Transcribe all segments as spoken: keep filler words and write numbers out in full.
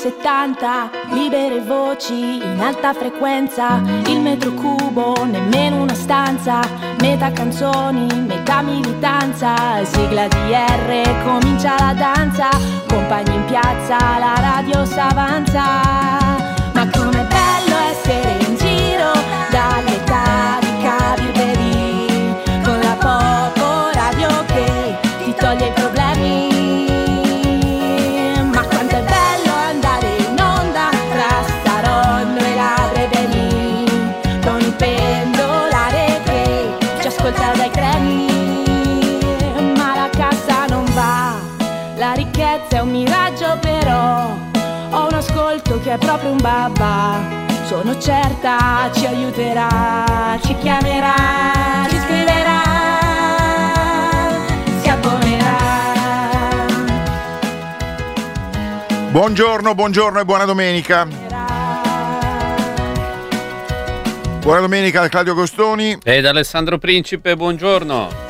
settanta, libere voci in alta frequenza, il metro cubo, nemmeno una stanza, metà canzoni, metà militanza, sigla D R, comincia la danza, compagni in piazza, la radio s'avanza. Ma com'è bello essere in giro dall'età di Kabir Bedi, con la Popo Radio che ti toglie i problemi. Ma quanto è bello andare in onda tra Starondo e la Brebeni, con il pendolare che ci ascolta dai treni. Ma la cassa non va, la ricchezza è un miraggio, però ho un ascolto che è proprio un babà. Sono certa ci aiuterà, ci chiamerà, ci scriverà, si abbonerà. Buongiorno, buongiorno e buona domenica. Buona domenica da Claudio Costoni e da Alessandro Principe, buongiorno.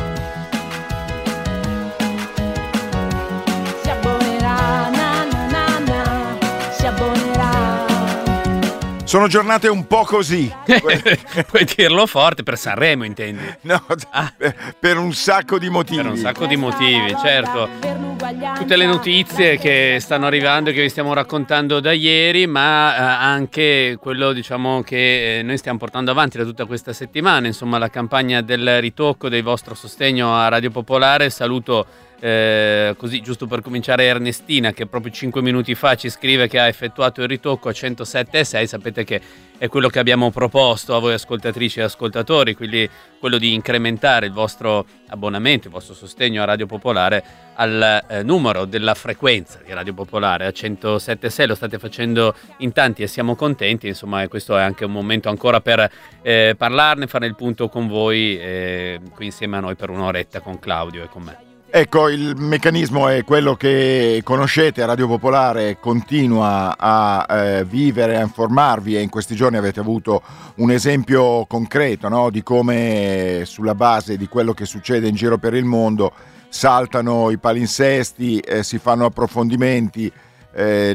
Sono giornate un po' così. Puoi dirlo forte, per Sanremo intendi? No, ah. per un sacco di motivi. Per un sacco di motivi, certo. Tutte le notizie che stanno arrivando e che vi stiamo raccontando da ieri, ma eh, anche quello, diciamo, che eh, noi stiamo portando avanti da tutta questa settimana, insomma la campagna del ritocco, del vostro sostegno a Radio Popolare. Saluto Eh, così giusto per cominciare Ernestina, che proprio cinque minuti fa ci scrive che ha effettuato il ritocco a centosette e sei. Sapete che è quello che abbiamo proposto a voi ascoltatrici e ascoltatori, quindi quello di incrementare il vostro abbonamento, il vostro sostegno a Radio Popolare al eh, numero della frequenza di Radio Popolare a centosette e sei. Lo state facendo in tanti e siamo contenti, insomma, e questo è anche un momento ancora per eh, parlarne, fare il punto con voi eh, qui insieme a noi per un'oretta con Claudio e con me. Ecco, il meccanismo è quello che conoscete. Radio Popolare continua a eh, vivere, a informarvi, e in questi giorni avete avuto un esempio concreto, no? Di come, sulla base di quello che succede in giro per il mondo, saltano i palinsesti, eh, si fanno approfondimenti. Eh,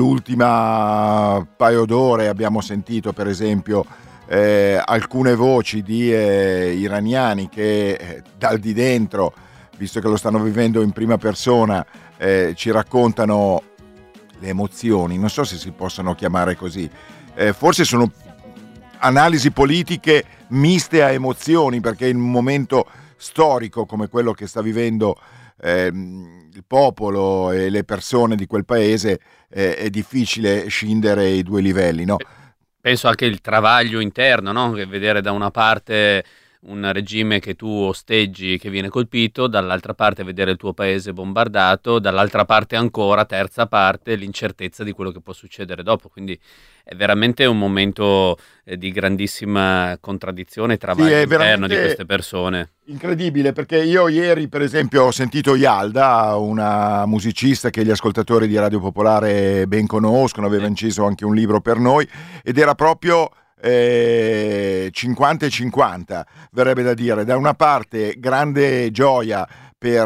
nell'ultima paio d'ore abbiamo sentito, per esempio, eh, alcune voci di eh, iraniani che eh, dal di dentro, visto che lo stanno vivendo in prima persona, eh, ci raccontano le emozioni, non so se si possono chiamare così, eh, forse sono analisi politiche miste a emozioni, perché in un momento storico come quello che sta vivendo eh, il popolo e le persone di quel paese eh, è difficile scindere i due livelli, no? Penso anche il travaglio interno, no? Che vedere da una parte un regime che tu osteggi che viene colpito, dall'altra parte vedere il tuo paese bombardato, dall'altra parte ancora, terza parte, l'incertezza di quello che può succedere dopo. Quindi è veramente un momento eh, di grandissima contraddizione e travaglio sì, interno di queste persone. Incredibile, perché io ieri, per esempio, ho sentito Yalda, una musicista che gli ascoltatori di Radio Popolare ben conoscono, aveva sì. inciso anche un libro per noi, ed era proprio Eh, cinquanta e cinquanta, verrebbe da dire. Da una parte grande gioia per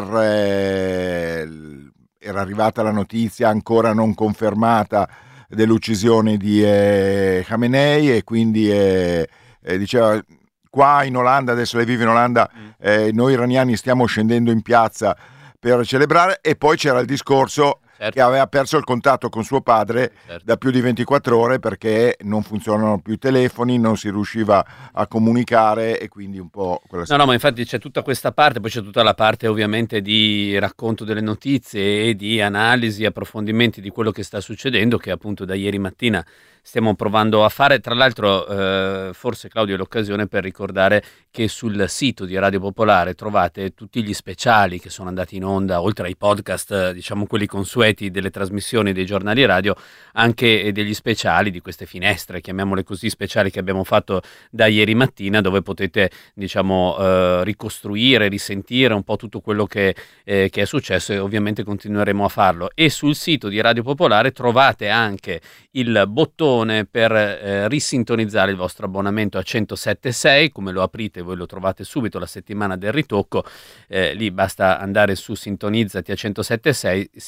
eh, era arrivata la notizia ancora non confermata dell'uccisione di eh, Khamenei, e quindi eh, eh, diceva: qua in Olanda, adesso lei vive in Olanda, eh, noi iraniani stiamo scendendo in piazza per celebrare. E poi c'era il discorso certo. che aveva perso il contatto con suo padre certo. da più di ventiquattro ore, perché non funzionano più i telefoni, non si riusciva a comunicare, e quindi un po' quella No, no, ma infatti c'è tutta questa parte, poi c'è tutta la parte ovviamente di racconto delle notizie e di analisi, approfondimenti di quello che sta succedendo, che appunto da ieri mattina stiamo provando a fare. Tra l'altro eh, forse, Claudio, è l'occasione per ricordare che sul sito di Radio Popolare trovate tutti gli speciali che sono andati in onda, oltre ai podcast, diciamo quelli consueti delle trasmissioni dei giornali radio, anche degli speciali di queste finestre, chiamiamole così, speciali che abbiamo fatto da ieri mattina, dove potete, diciamo, eh, ricostruire, risentire un po' tutto quello che, eh, che è successo, e ovviamente continueremo a farlo. E sul sito di Radio Popolare trovate anche il bottone per eh, risintonizzare il vostro abbonamento a centosette e sei. Come lo aprite voi lo trovate subito, la settimana del ritocco, eh, lì basta andare su sintonizzati a centosette e sei, si compila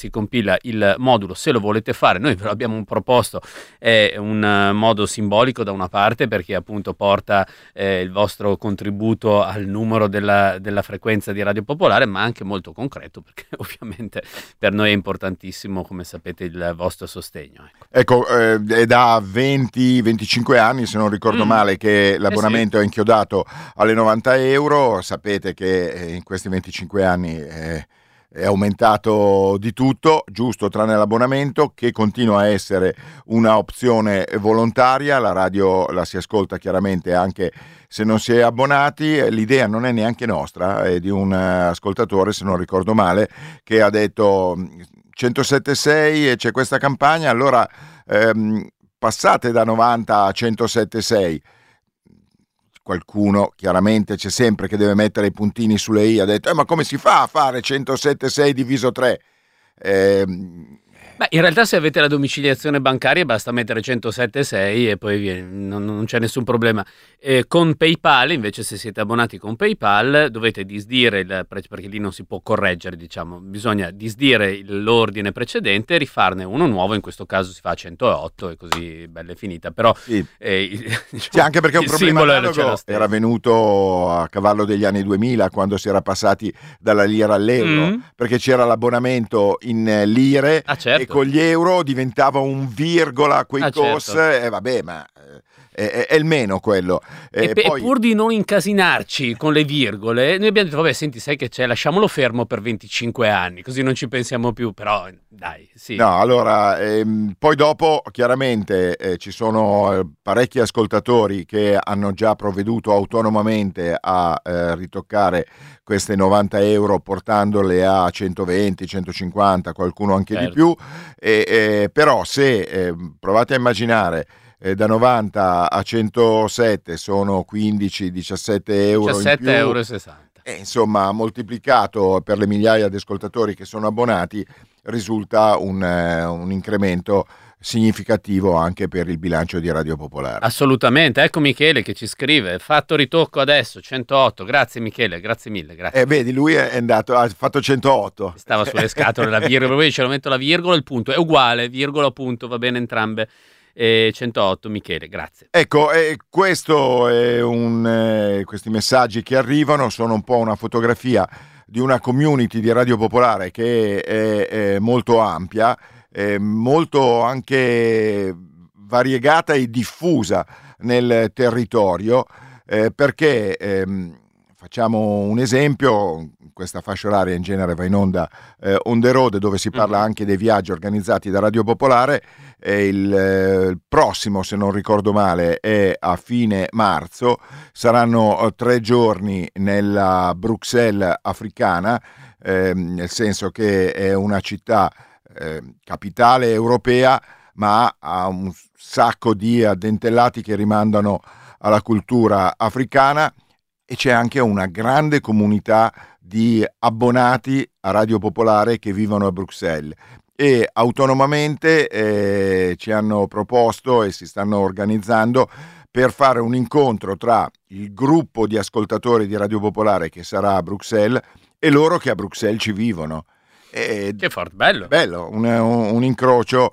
il, il modulo, se lo volete fare, noi ve lo abbiamo proposto, è un uh, modo simbolico da una parte, perché appunto porta eh, il vostro contributo al numero della, della frequenza di Radio Popolare, ma anche molto concreto, perché ovviamente per noi è importantissimo, come sapete, il vostro sostegno. Ecco, ecco eh, è da venti venticinque anni, se non ricordo mm. male, che l'abbonamento eh sì. è inchiodato alle novanta euro. Sapete che in questi venticinque anni eh, è aumentato di tutto, giusto tranne l'abbonamento, che continua a essere una opzione volontaria. La radio la si ascolta chiaramente anche se non si è abbonati. L'idea non è neanche nostra, è di un ascoltatore, se non ricordo male, che ha detto centosette sei e c'è questa campagna, allora ehm, passate da novanta a centosette sei. Qualcuno chiaramente c'è sempre che deve mettere i puntini sulle i, ha detto eh, ma come si fa a fare centosette sei diviso tre? Eh, Beh, in realtà se avete la domiciliazione bancaria basta mettere centosette sei e poi viene, non, non c'è nessun problema. Eh, con PayPal invece, se siete abbonati con PayPal, dovete disdire il prezzo, perché lì non si può correggere, diciamo, bisogna disdire l'ordine precedente e rifarne uno nuovo. In questo caso si fa a centootto e così bella è finita, però sì. Eh, diciamo, sì, anche perché un problema analogo era venuto a cavallo degli anni duemila, quando si era passati dalla lira all'euro, mm. perché c'era l'abbonamento in lire, ah, certo. e con gli euro diventava un virgola quei ah, cos, e certo. eh, vabbè, ma è, è il meno quello. E, e, poi... e pur di non incasinarci con le virgole, noi abbiamo detto vabbè, senti, sai che c'è, lasciamolo fermo per venticinque anni, così non ci pensiamo più, però dai, sì. No, allora, ehm, poi dopo chiaramente eh, ci sono parecchi ascoltatori che hanno già provveduto autonomamente a eh, ritoccare queste novanta euro portandole a centoventi, centocinquanta, qualcuno anche certo. di più, e, e, però se eh, provate a immaginare eh, da novanta a centosette sono quindici diciassette euro diciassette in più, euro e sessanta. E, insomma, moltiplicato per le migliaia di ascoltatori che sono abbonati, risulta un, eh, un incremento significativo anche per il bilancio di Radio Popolare. Assolutamente, ecco Michele che ci scrive: fatto ritocco adesso, centootto, grazie Michele, grazie mille, grazie. E eh, vedi, lui è andato, ha fatto centootto. Stava sulle scatole la virgola, poi ce lo metto la virgola e il punto, è uguale, virgola punto, va bene entrambe. E centootto Michele, grazie. Ecco, eh, questo è un, eh, questi messaggi che arrivano sono un po' una fotografia di una community di Radio Popolare che è, è molto ampia, è molto anche variegata e diffusa nel territorio, eh, perché ehm, facciamo un esempio, questa fascia oraria in genere va in onda eh, on the road, dove si parla anche dei viaggi organizzati da Radio Popolare. E il, eh, il prossimo, se non ricordo male, è a fine marzo, saranno eh, tre giorni nella Bruxelles africana, eh, nel senso che è una città eh, capitale europea, ma ha un sacco di addentellati che rimandano alla cultura africana, e c'è anche una grande comunità di abbonati a Radio Popolare che vivono a Bruxelles. E autonomamente eh, ci hanno proposto e si stanno organizzando per fare un incontro tra il gruppo di ascoltatori di Radio Popolare che sarà a Bruxelles e loro che a Bruxelles ci vivono. E che forte, bello. Bello, un, un, un incrocio.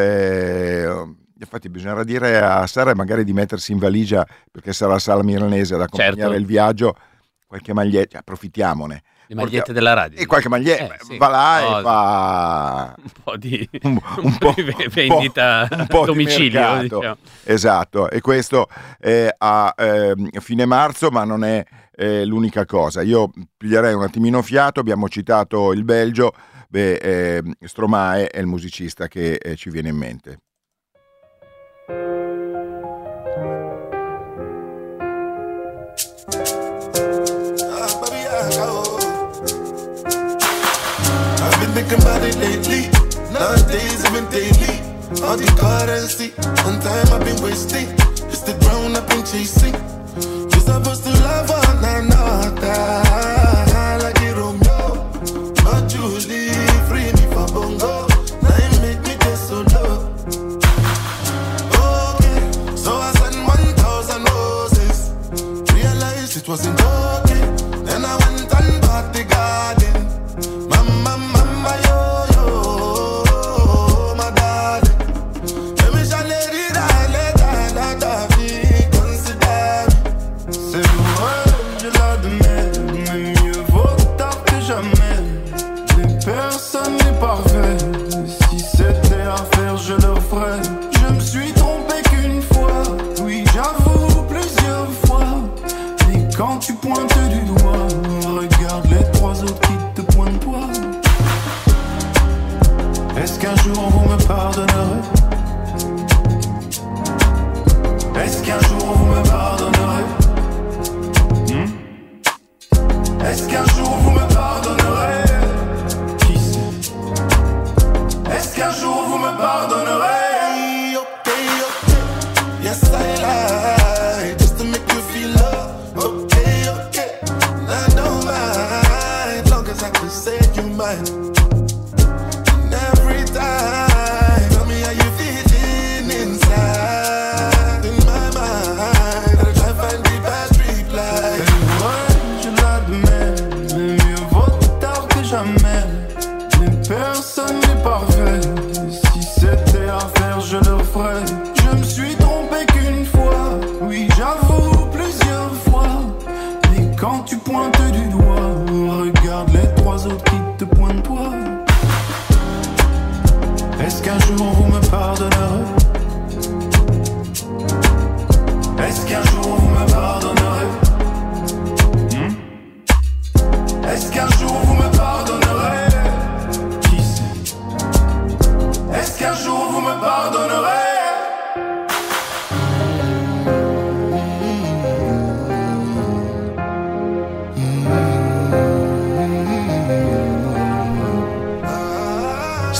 Eh, infatti bisognerà dire a Sara magari di mettersi in valigia, perché sarà a Sala Milanese ad accompagnare certo. il viaggio, qualche maglietta, approfittiamone. Le magliette della radio. E qualche maglietta, eh, sì. va là no, e fa un po' di, un, un po', vendita un po', a domicilio. Di diciamo. Esatto, e questo è a eh, fine marzo, ma non è eh, l'unica cosa. Io piglierei un attimino fiato, abbiamo citato il Belgio, beh, eh, Stromae è il musicista che eh, ci viene in mente. Thinking about it lately, nowadays even daily. All the currency, one time I've been wasting. It's the ground I've been chasing. You're supposed to love one another, like a Romeo. But you leave, free me for bongo. Now you make me get so low. Okay, so I sent one thousand roses. Realized it wasn't okay. Then I went and bought the garden. Mama, mama, yo, yo.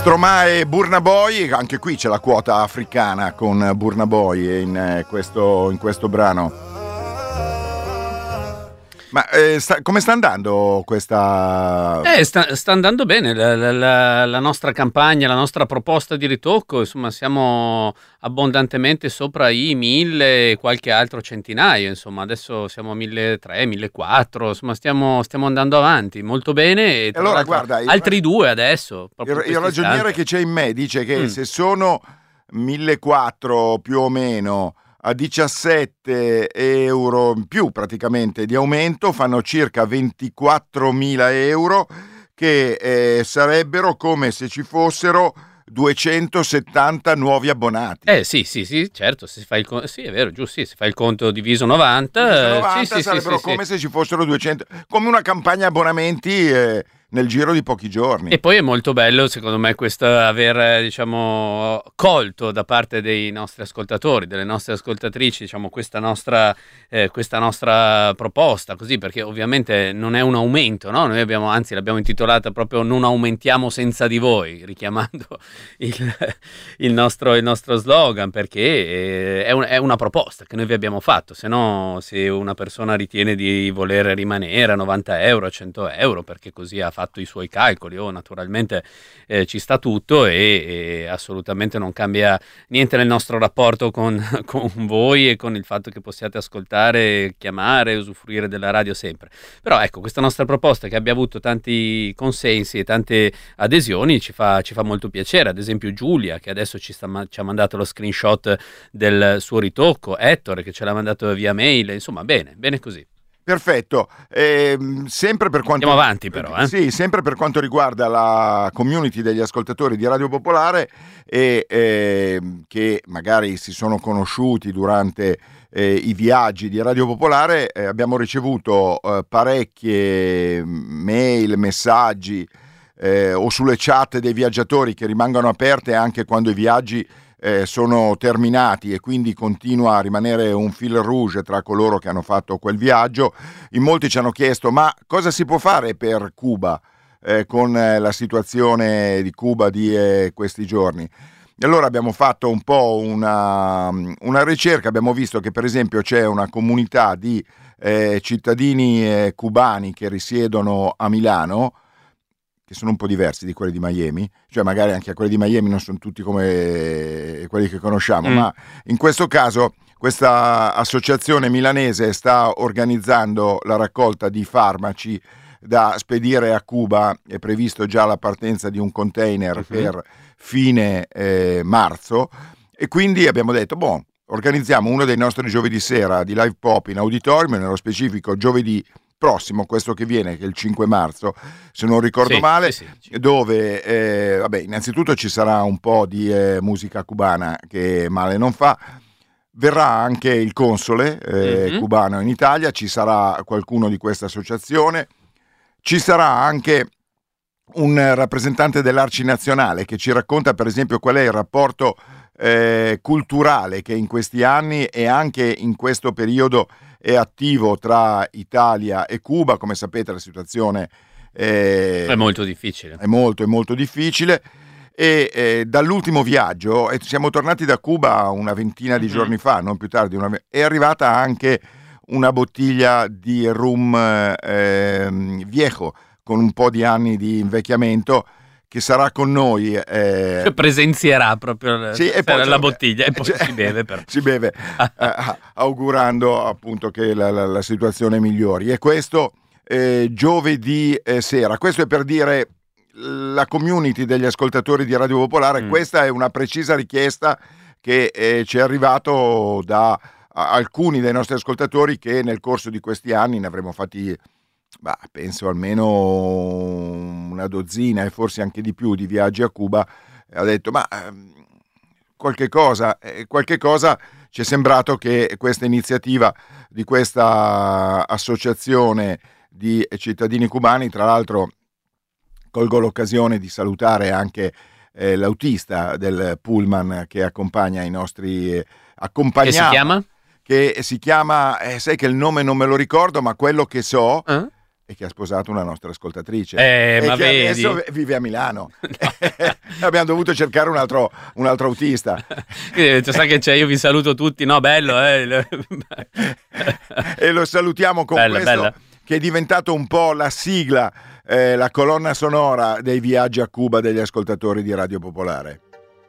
Stromae e Burna Boy, anche qui c'è la quota africana con Burna Boy in questo, in questo brano. Ma eh, sta, come sta andando questa... Eh, sta, sta andando bene la, la, la nostra campagna, la nostra proposta di ritocco, insomma siamo abbondantemente sopra i mille e qualche altro centinaio, insomma adesso siamo a milletrecento, millequattrocento, insomma stiamo, stiamo andando avanti molto bene e tra allora, guarda, altri il, due adesso. Il, il ragioniere che c'è in me dice che mm. se sono millequattrocento più o meno... a diciassette euro in più praticamente di aumento fanno circa ventiquattromila euro che eh, sarebbero come se ci fossero duecentosettanta nuovi abbonati. Eh sì, sì, sì, certo, se si fa il conto, sì, è vero, giusto, sì, si fa il conto diviso novanta, diviso novanta sì, sì, sarebbero sì, come sì. se ci fossero duecento, come una campagna abbonamenti eh, nel giro di pochi giorni. E poi è molto bello, secondo me, questo aver, diciamo, colto da parte dei nostri ascoltatori, delle nostre ascoltatrici, diciamo, questa nostra, eh, questa nostra proposta, così, perché ovviamente non è un aumento, no? Noi abbiamo, anzi, l'abbiamo intitolata proprio "Non aumentiamo senza di voi", richiamando il, il, nostro, il nostro slogan, perché eh, è, un, è una proposta che noi vi abbiamo fatto, se no, se una persona ritiene di voler rimanere a novanta euro, a cento euro, perché così ha fatto i suoi calcoli, o oh, naturalmente eh, ci sta tutto e, e assolutamente non cambia niente nel nostro rapporto con, con voi e con il fatto che possiate ascoltare, chiamare, usufruire della radio sempre. Però ecco, questa nostra proposta che abbia avuto tanti consensi e tante adesioni ci fa, ci fa molto piacere. Ad esempio Giulia, che adesso ci, sta, ci ha mandato lo screenshot del suo ritocco, Ettore che ce l'ha mandato via mail, insomma bene, bene così. Perfetto, eh, sempre per quanto andiamo avanti però eh? Sì, sempre per quanto riguarda la community degli ascoltatori di Radio Popolare e eh, che magari si sono conosciuti durante eh, i viaggi di Radio Popolare, eh, abbiamo ricevuto eh, parecchie mail, messaggi eh, o sulle chat dei viaggiatori che rimangono aperte anche quando i viaggi Eh, sono terminati e quindi continua a rimanere un fil rouge tra coloro che hanno fatto quel viaggio. In molti ci hanno chiesto: ma cosa si può fare per Cuba eh, con eh, la situazione di Cuba di eh, questi giorni? E allora abbiamo fatto un po' una, una ricerca, abbiamo visto che per esempio c'è una comunità di eh, cittadini eh, cubani che risiedono a Milano, che sono un po' diversi di quelli di Miami, cioè magari anche a quelli di Miami non sono tutti come quelli che conosciamo, mm. ma in questo caso questa associazione milanese sta organizzando la raccolta di farmaci da spedire a Cuba, è previsto già la partenza di un container uh-huh. per fine eh, marzo, e quindi abbiamo detto, boh, organizziamo uno dei nostri giovedì sera di live pop in auditorium, nello specifico giovedì prossimo, questo che viene, che è il cinque marzo, se non ricordo sì, male, sì, sì. dove eh, vabbè, innanzitutto ci sarà un po' di eh, musica cubana che male non fa, verrà anche il console eh, mm-hmm. cubano in Italia, ci sarà qualcuno di questa associazione, ci sarà anche un rappresentante dell'Arci Nazionale che ci racconta per esempio qual è il rapporto eh, culturale che in questi anni e anche in questo periodo è attivo tra Italia e Cuba. Come sapete la situazione eh, è molto difficile. È molto, è molto difficile. E eh, dall'ultimo viaggio, e siamo tornati da Cuba una ventina di mm-hmm. giorni fa, non più tardi, una, è arrivata anche una bottiglia di rum eh, viejo, con un po' di anni di invecchiamento, che sarà con noi. Eh, cioè presenzierà proprio sì, e poi, la bottiglia e poi cioè, si beve. Però. Si beve, eh, augurando appunto che la, la, la situazione migliori. E questo eh, giovedì eh, sera, questo è per dire la community degli ascoltatori di Radio Popolare, mm. questa è una precisa richiesta che eh, ci è arrivato da a, alcuni dei nostri ascoltatori, che nel corso di questi anni ne avremo fatti, bah, penso almeno una dozzina e forse anche di più di viaggi a Cuba. Ha detto ma ehm, qualche cosa, eh, qualche cosa ci è sembrato che questa iniziativa di questa associazione di cittadini cubani, tra l'altro colgo l'occasione di salutare anche eh, l'autista del pullman che accompagna i nostri eh, accompagnati. Che si chiama? Che si chiama, eh, sai che il nome non me lo ricordo, ma quello che so, uh? e che ha sposato una nostra ascoltatrice eh, e ma che vedi? adesso vive a Milano. Abbiamo dovuto cercare un altro, un altro autista. Quindi, sai che c'è, io vi saluto tutti, no bello eh? E lo salutiamo con bella, questo bella. Che è diventato un po' la sigla, eh, la colonna sonora dei viaggi a Cuba degli ascoltatori di Radio Popolare.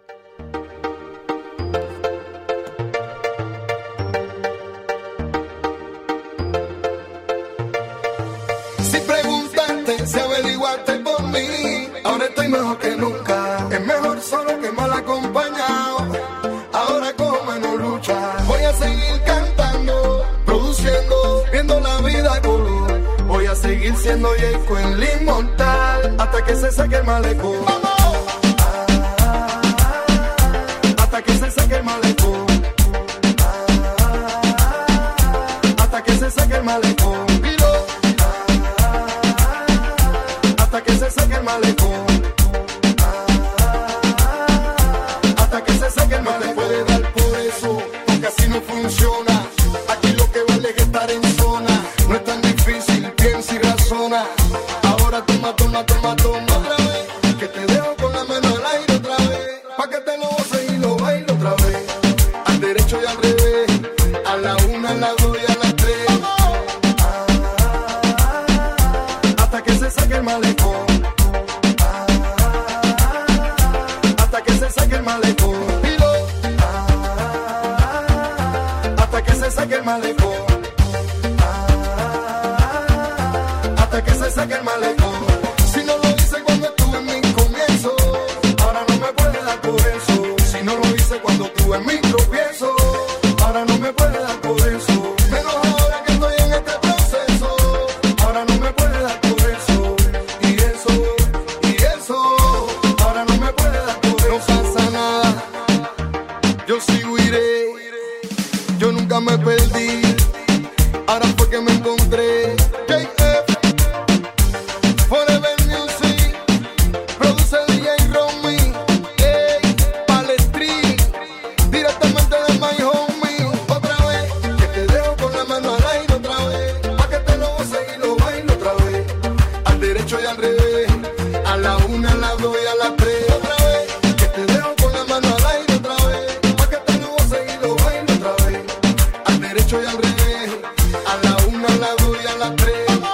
Si averiguaste por mí, ahora estoy mejor que nunca. Es mejor solo que mal acompañado. Ahora como menos lucha, voy a seguir cantando, produciendo, viendo la vida color. Voy a seguir siendo Jayco el inmortal hasta que se saque el malecón. ¡Vamos! Hasta que se saque el malecón. Hasta que se saque el malecón. Hasta que se saque el malecón. Hasta que se saque el malecón. No te puede dar por eso, porque así no funciona. Aquí lo que vale es estar en zona. No es tan difícil, piensa y razona. Ahora toma, toma, toma, toma otra vez. Que te dejo con la mano al aire otra vez. Pa' que te lo goces y lo bailo otra vez. Al derecho y al revés. A la una, a la dos y a la tres. Hasta que se saque el malecón. Hasta que se saque el malecón. Hasta que se saque el malecón. Hasta que se saque el malecón. Si no lo hice cuando estuve en mi comienzo, ahora no me puede dar por eso. Si no lo hice cuando estuve en mi tropiezo, ahora no me puede dar por eso. Menos ahora que estoy en este proceso, ahora no me puede dar por eso. Y eso, y eso, ahora no me puede dar por eso. No pasa nada, yo sigo iré, yo nunca me perdí, ahora fue que me encontré. J F, Forever Music, produce D J Romy, hey, Palestri, directamente de My Homie. Otra vez, que te dejo con la mano al aire otra vez, pa' que te lo goces y lo bailo otra vez. Al derecho y al revés, a la una, a la dos y a la tres. Otra vez, que te dejo con la mano al aire otra vez, pa' que te lo goces y lo bailo otra vez. Al derecho y al revés, a la una, a la dos y a la tres.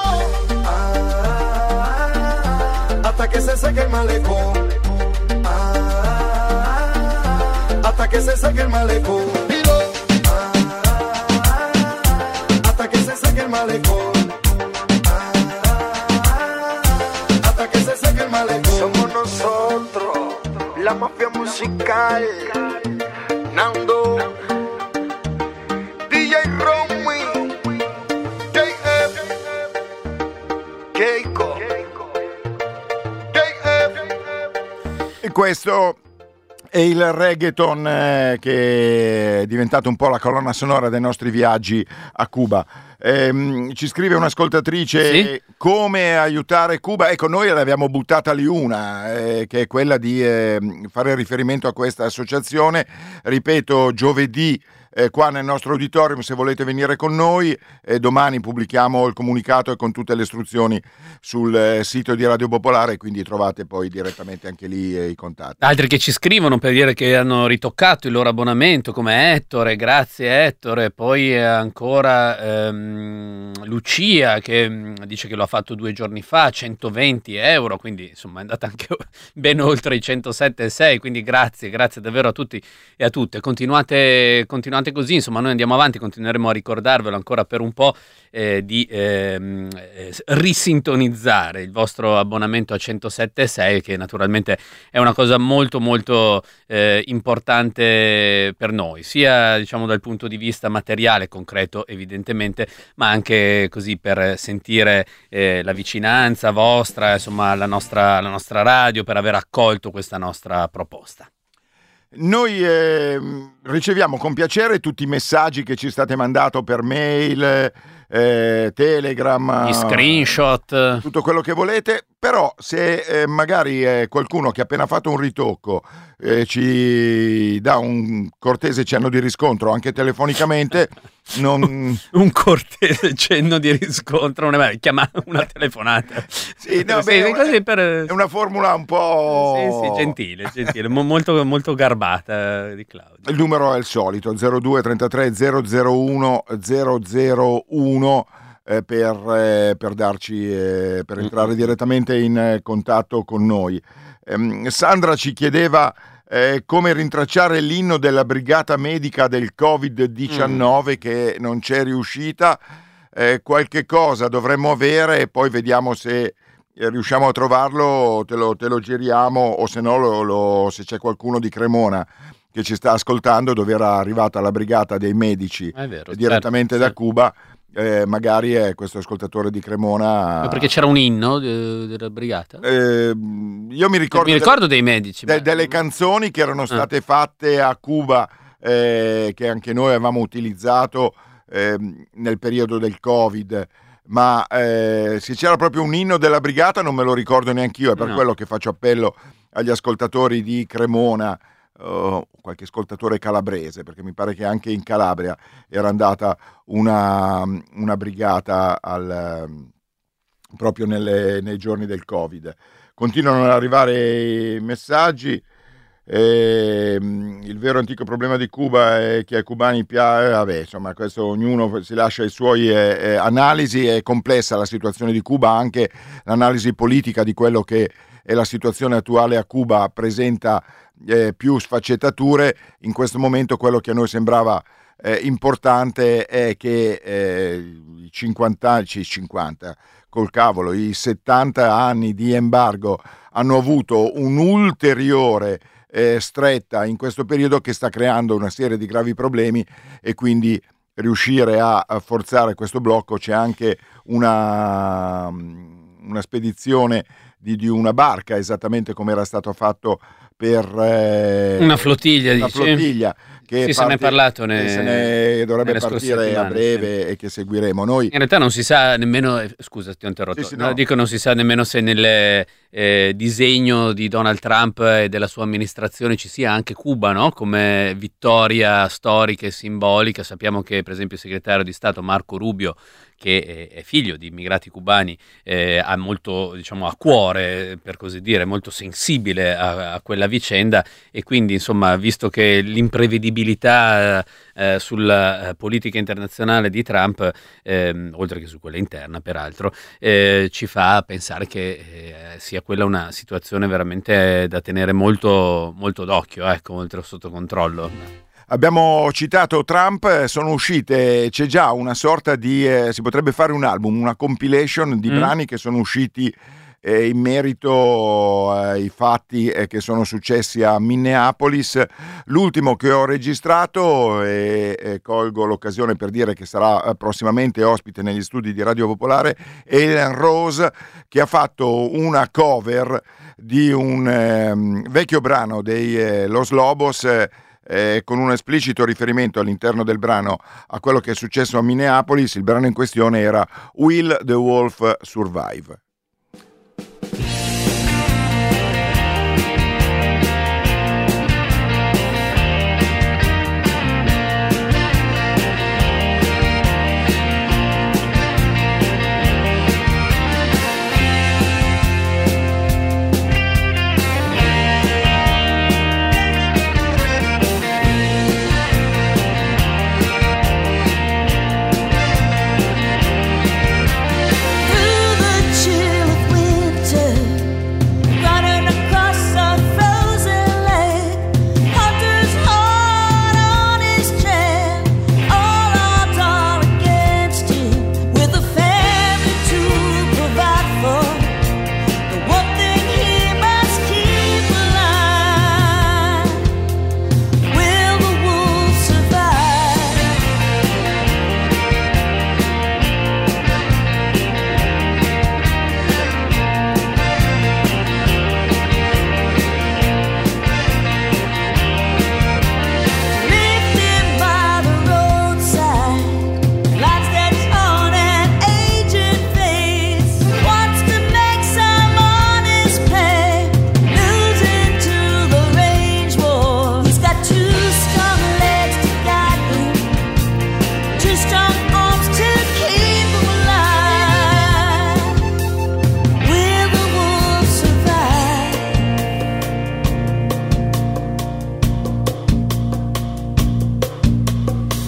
Hasta que se saque el malecón. Hasta que se saque el malecón. Dilo. Hasta que se saque el malecón. Hasta que se saque el malecón. Somos nosotros, la mafia musical. Nando, D J Romy, J F, Jayco, J F. E questo è il reggaeton eh, che è diventato un po' la colonna sonora dei nostri viaggi a Cuba. Ehm, ci scrive un'ascoltatrice Sì? come aiutare Cuba. Ecco, noi l'abbiamo buttata lì una, eh, che è quella di eh, fare riferimento a questa associazione. Ripeto, giovedì eh, qua nel nostro auditorium, se volete venire con noi, eh, domani pubblichiamo il comunicato e con tutte le istruzioni sul eh, sito di Radio Popolare, quindi trovate poi direttamente anche lì eh, i contatti. Altri che ci scrivono per dire che hanno ritoccato il loro abbonamento, come Ettore, grazie Ettore. Poi ancora ehm, Lucia che mh, dice che lo ha fatto due giorni fa, centoventi euro, quindi insomma è andata anche ben oltre i centosette virgola sei, quindi grazie, grazie davvero a tutti e a tutte. Continuate, continuate così, insomma noi andiamo avanti, continueremo a ricordarvelo ancora per un po', eh, di ehm, eh, risintonizzare il vostro abbonamento a centosette virgola sei, che naturalmente è una cosa molto molto eh, importante per noi, sia diciamo dal punto di vista materiale, concreto evidentemente, ma anche così per sentire eh, la vicinanza vostra, insomma alla nostra, alla nostra radio, per aver accolto questa nostra proposta. Noi eh, riceviamo con piacere tutti i messaggi che ci state mandando per mail, eh, Telegram, gli screenshot, tutto quello che volete, però se eh, magari è qualcuno che ha appena fatto un ritocco eh, ci dà un cortese cenno di riscontro anche telefonicamente, non... un cortese cenno di riscontro, una, chiama una telefonata. Sì, no, sì, beh, così per... è una formula un po'... Sì, sì, gentile, gentile, molto, molto garbata di Claudio. Il numero è il solito, zero due trentatré zero zero uno zero zero uno eh, per, eh, per darci, eh, per entrare direttamente in eh, contatto con noi. Eh, Sandra ci chiedeva Eh, come rintracciare l'inno della brigata medica del covid diciannove mm. che non c'è riuscita. Eh, qualche cosa dovremmo avere e poi vediamo se eh, riusciamo a trovarlo, te lo, te lo giriamo, o se no lo, lo, se c'è qualcuno di Cremona che ci sta ascoltando, dove era arrivata la brigata dei medici vero, direttamente certo, da certo. Cuba. Eh, magari è questo ascoltatore di Cremona. Ma perché c'era un inno de- della brigata? Eh, io mi ricordo, mi ricordo de- dei medici de- ma... delle canzoni che erano state ah. fatte a Cuba, eh, che anche noi avevamo utilizzato eh, nel periodo del Covid, ma eh, se c'era proprio un inno della brigata non me lo ricordo neanche io, è per no. quello che faccio appello agli ascoltatori di Cremona, Uh, qualche ascoltatore calabrese, perché mi pare che anche in Calabria era andata una, una brigata al, proprio nelle, nei giorni del Covid. Continuano ad arrivare i messaggi. Eh, il vero antico problema di Cuba è che ai cubani piace, vabbè, insomma, questo ognuno si lascia i suoi eh, eh, analisi. È complessa la situazione di Cuba, anche l'analisi politica di quello che è la situazione attuale a Cuba presenta Eh, più sfaccettature. In questo momento quello che a noi sembrava eh, importante è che eh, i cinquanta, cinquanta col cavolo, i settanta anni di embargo hanno avuto un'ulteriore eh, stretta in questo periodo che sta creando una serie di gravi problemi, e quindi riuscire a, a forzare questo blocco. C'è anche una, una spedizione di, di una barca, esattamente come era stato fatto per eh, una flottiglia, una dici? flottiglia che sì, parte, se ne è parlato ne, se ne dovrebbe partire a breve, sì. E che seguiremo noi. In realtà non si sa nemmeno, scusa ti ho interrotto, sì, sì, no. no. Dico non si sa nemmeno se nel eh, disegno di Donald Trump e della sua amministrazione ci sia anche Cuba, no? Come vittoria storica e simbolica. Sappiamo che per esempio il segretario di Stato Marco Rubio, che è figlio di immigrati cubani, eh, ha molto, diciamo, a cuore, per così dire, molto sensibile a, a quella vicenda, e quindi insomma, visto che l'imprevedibilità eh, sulla eh, politica internazionale di Trump, eh, oltre che su quella interna peraltro, eh, ci fa pensare che eh, sia quella una situazione veramente da tenere molto, molto d'occhio, ecco, molto sotto controllo. Abbiamo citato Trump, sono uscite, c'è già una sorta di, eh, si potrebbe fare un album, una compilation di mm. brani che sono usciti eh, in merito ai fatti eh, che sono successi a Minneapolis. L'ultimo che ho registrato, e, e colgo l'occasione per dire che sarà prossimamente ospite negli studi di Radio Popolare, è Ellen Rose, che ha fatto una cover di un eh, vecchio brano dei eh, Los Lobos, eh, Eh, con un esplicito riferimento all'interno del brano a quello che è successo a Minneapolis. Il brano in questione era Will the Wolf Survive? Through the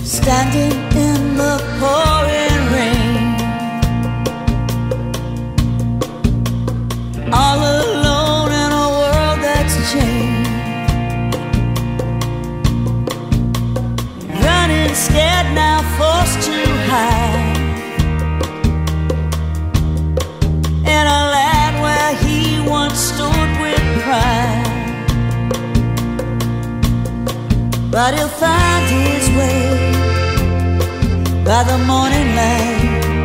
standing in the pouring rain, all alone in a world that's changed, running scared now, forced to hide in a land where he once stood with pride. But he'll find his way by the morning light.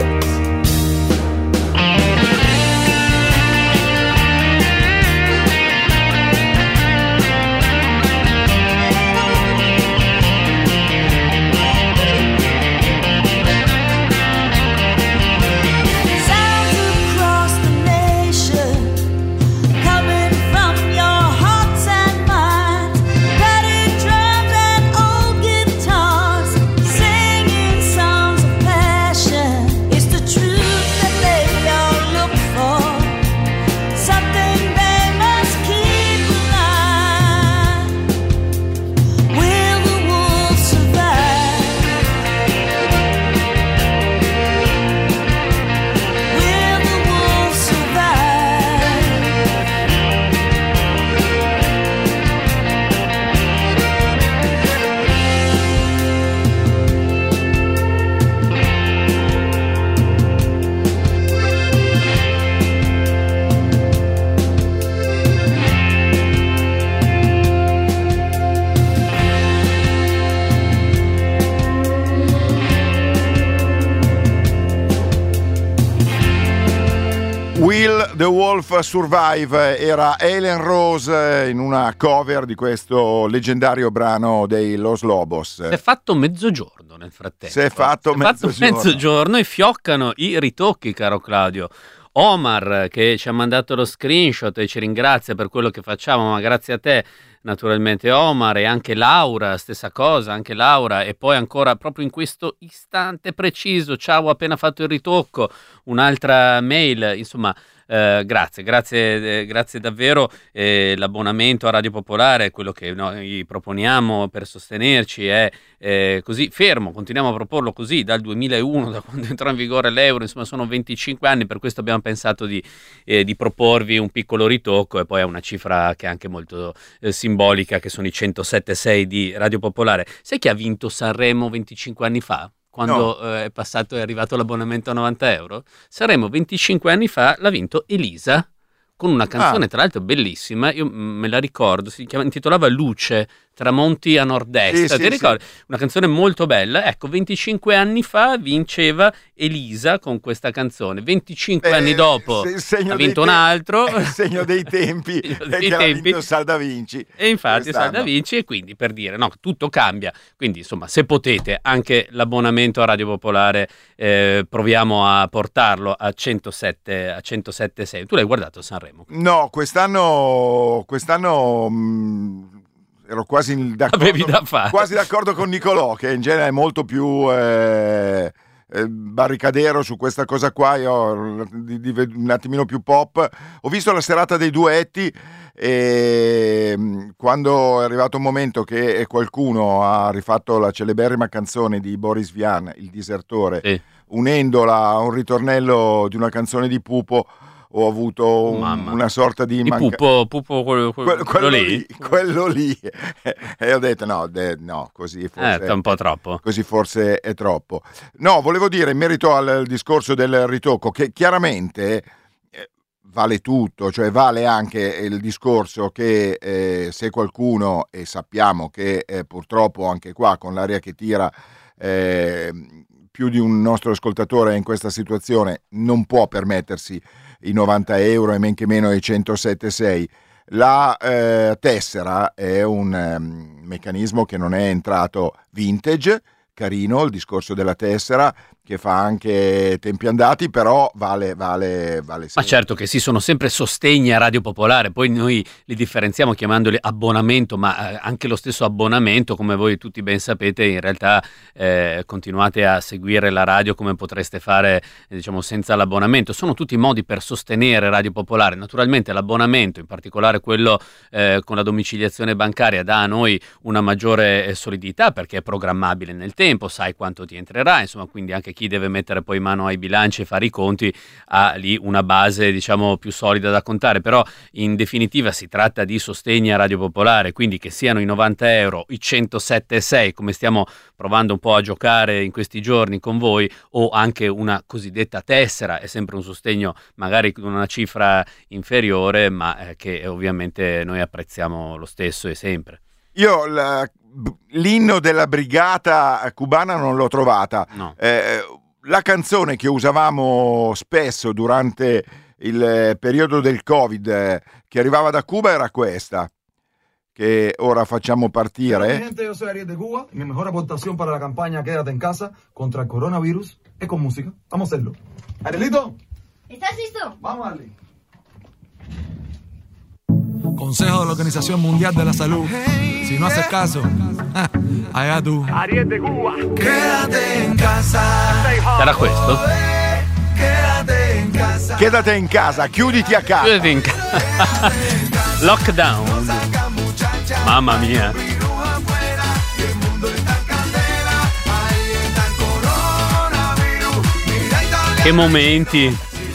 Will the Wolf Survive era Helen Rose in una cover di questo leggendario brano dei Los Lobos. Si è fatto mezzogiorno nel frattempo. Si è fatto, si è fatto mezzogiorno. mezzogiorno e fioccano i ritocchi, caro Claudio. Omar che ci ha mandato lo screenshot e ci ringrazia per quello che facciamo, ma grazie a te naturalmente Omar, e anche Laura, stessa cosa, anche Laura, e poi ancora proprio in questo istante preciso, ciao, ho appena fatto il ritocco, un'altra mail, insomma. Eh, grazie, grazie, eh, grazie davvero. Eh, l'abbonamento a Radio Popolare è quello che noi proponiamo per sostenerci, è eh, così fermo, continuiamo a proporlo così dal duemilauno, da quando entrò in vigore l'euro, insomma sono venticinque anni, per questo abbiamo pensato di, eh, di proporvi un piccolo ritocco, e poi è una cifra che è anche molto eh, simbolica, che sono i centosette virgola sei di Radio Popolare. Sai chi ha vinto Sanremo venticinque anni fa? Quando no. eh, è passato, è arrivato l'abbonamento a novanta euro, Sanremo venticinque anni fa l'ha vinto Elisa, con una canzone ah. tra l'altro bellissima, io me la ricordo, si chiama, intitolava Luce, tramonti a nord-est, sì, ti sì, ricordi? Sì. Una canzone molto bella, ecco, venticinque anni fa vinceva Elisa con questa canzone, venticinque eh, anni dopo ha vinto un te- altro. È il segno dei tempi, e che tempi. Ha vinto Salda Vinci. E infatti Salda Vinci, e quindi per dire, no, tutto cambia, quindi insomma se potete anche l'abbonamento a Radio Popolare eh, proviamo a portarlo a centosette a centosette virgola sei. Tu l'hai guardato Sanremo? No, quest'anno quest'anno mh, ero quasi d'accordo, da fare. quasi d'accordo con Nicolò, che in genere è molto più eh, eh, barricadero su questa cosa qua. Io di, di, un attimino più pop. Ho visto la serata dei duetti e quando è arrivato un momento che qualcuno ha rifatto la celeberrima canzone di Boris Vian, Il disertore, sì, unendola a un ritornello di una canzone di Pupo, ho avuto un, una sorta di, di manca... pupo, pupo quello, quello, quello, quello lì, lì quello lì e ho detto no, de, no così forse eh, è un po' troppo, così forse è troppo. No, volevo dire in merito al discorso del ritocco che chiaramente eh, vale tutto, cioè vale anche il discorso che eh, se qualcuno, e sappiamo che eh, purtroppo anche qua con l'aria che tira eh, più di un nostro ascoltatore in questa situazione, non può permettersi i novanta euro e men che meno i centosette virgola sei. La eh, tessera è un um, meccanismo che non è entrato vintage, carino il discorso della tessera, che che fa anche tempi andati, però vale, vale, vale Ma certo che sì, sono sempre sostegni a Radio Popolare, poi noi li differenziamo chiamandoli abbonamento, ma eh, anche lo stesso abbonamento, come voi tutti ben sapete, in realtà eh, continuate a seguire la radio come potreste fare eh, diciamo senza l'abbonamento. Sono tutti modi per sostenere Radio Popolare. Naturalmente l'abbonamento, in particolare quello eh, con la domiciliazione bancaria, dà a noi una maggiore eh, solidità perché è programmabile nel tempo, sai quanto ti entrerà, insomma, quindi anche chi deve mettere poi mano ai bilanci e fare i conti ha lì una base diciamo più solida da contare. Però in definitiva si tratta di sostegni a Radio Popolare, quindi che siano i novanta euro, i centosette virgola sei come stiamo provando un po' a giocare in questi giorni con voi, o anche una cosiddetta tessera, è sempre un sostegno magari con una cifra inferiore, ma eh, che ovviamente noi apprezziamo lo stesso e sempre. Io la, l'inno della brigata cubana non l'ho trovata. No. Eh, la canzone che usavamo spesso durante il periodo del Covid eh, che arrivava da Cuba era questa, che ora facciamo partire. Gente, yo soy Ariel de Cuba y mi mejor aportación para la campaña Quédate en casa contra el coronavirus es con música. Vamos a hacerlo. Arielito, ¿estás listo? vamos a darle. Consejo de la Organización Mundial de la Salud. Si no haces caso, allá tú. Ariel de Cuba. Quédate en casa. Era questo? Quédate en casa. Quédate in casa, chiuditi a casa. Chiuditi in casa. Lockdown. Mamma mia. Che momenti.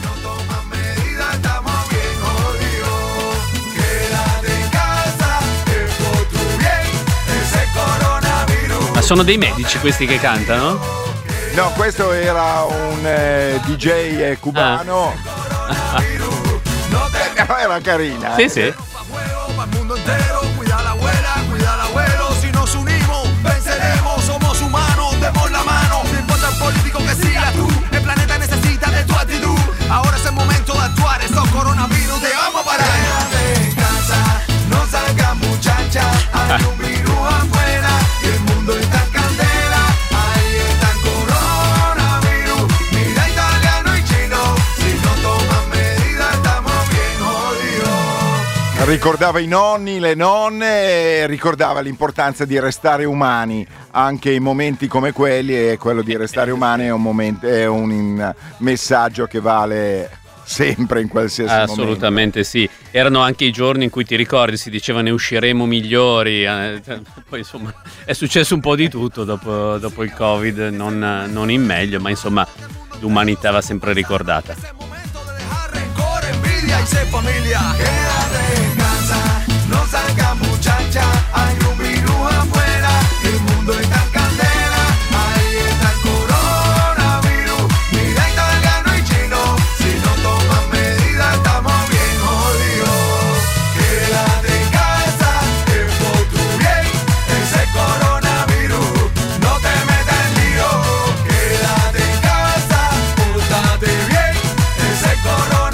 Ma sono dei medici questi che cantano? No, questo era un eh, D J eh, cubano. Ah. Però era carina. Sì, eh. sì. Cuida la abuela, cuida al abuelo. Si nos unimos, venceremos. Somos humanos, demos la mano. No importa el político que sigas tú. El planeta necesita de tu actitud. Ahora es el momento de actuar. Estos coronavirus te vamos a parar. Quédate en casa, no salgas muchacha. Hay un virus afuera y el mundo está en candela. Ahí está el coronavirus. Mira italiano y chino. Si no toman medidas estamos bien jodidos. Ricordava i nonni, le nonne, e ricordava l'importanza di restare umani anche in momenti come quelli, e quello di restare umani è un momento, è un messaggio che vale sempre in qualsiasi Assolutamente momento. sì. Erano anche i giorni in cui, ti ricordi, si diceva ne usciremo migliori, eh, poi insomma è successo un po' di tutto dopo, dopo il Covid, non, non in meglio, ma insomma l'umanità va sempre ricordata. Envidia y ser familia. Quédate en casa, no salgas muchacha. Hay un virus afuera, el mundo está en candela. Ahí está el coronavirus. Mira italiano y chino. Si no toman medidas estamos bien jodidos. Quédate en casa, es por tu bien. Ese coronavirus no te metas en lío. Quédate en casa, pórtate bien. Ese coronavirus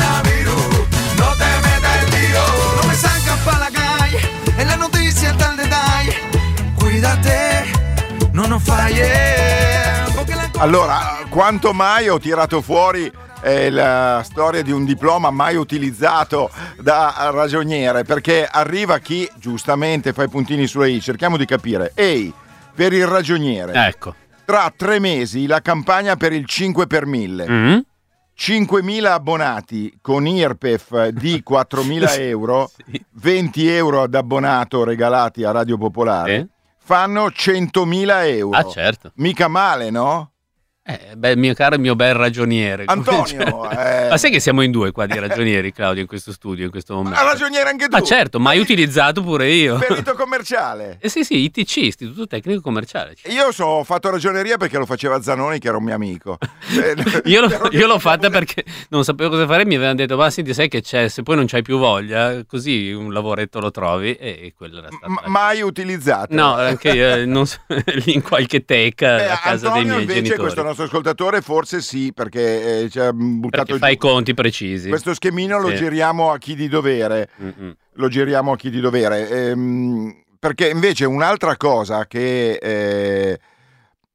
non ho Allora, quanto mai ho tirato fuori eh, la storia di un diploma mai utilizzato da ragioniere, perché arriva chi giustamente fa i puntini sulle i. Cerchiamo di capire. Ehi, per il ragioniere, ecco, tra tre mesi la campagna per il cinque per mille. Mm. cinquemila abbonati con I R P E F di quattromila euro, Sì. venti euro ad abbonato regalati a Radio Popolare, Eh? fanno centomila euro. Ah, certo. Mica male, no? Eh, beh, mio caro, mio bel ragioniere. Antonio, eh. Ma sai che siamo in due qua di ragionieri, Claudio, in questo studio, in questo momento? Ma ragioniere anche tu? Ma certo, ma hai utilizzato pure io. Perito commerciale. Eh sì, sì, I T C, Istituto Tecnico Commerciale. Io so, ho fatto ragioneria perché lo faceva Zanoni, che era un mio amico. io, lo, io l'ho fatta perché non sapevo cosa fare, mi avevano detto, ma senti, sai che c'è, se poi non c'hai più voglia, così un lavoretto lo trovi, e, e quello era stato... M- mai utilizzato. No, anche io, non so, lì in qualche teca Beh, a casa Antonio, dei miei invece, genitori. questo nostro ascoltatore, forse sì, perché eh, ci ha buttato Perché fai i giù. conti precisi. Questo schemino lo Sì. giriamo a chi di dovere. Mm-mm. Lo giriamo a chi di dovere. Ehm, perché invece un'altra cosa che eh,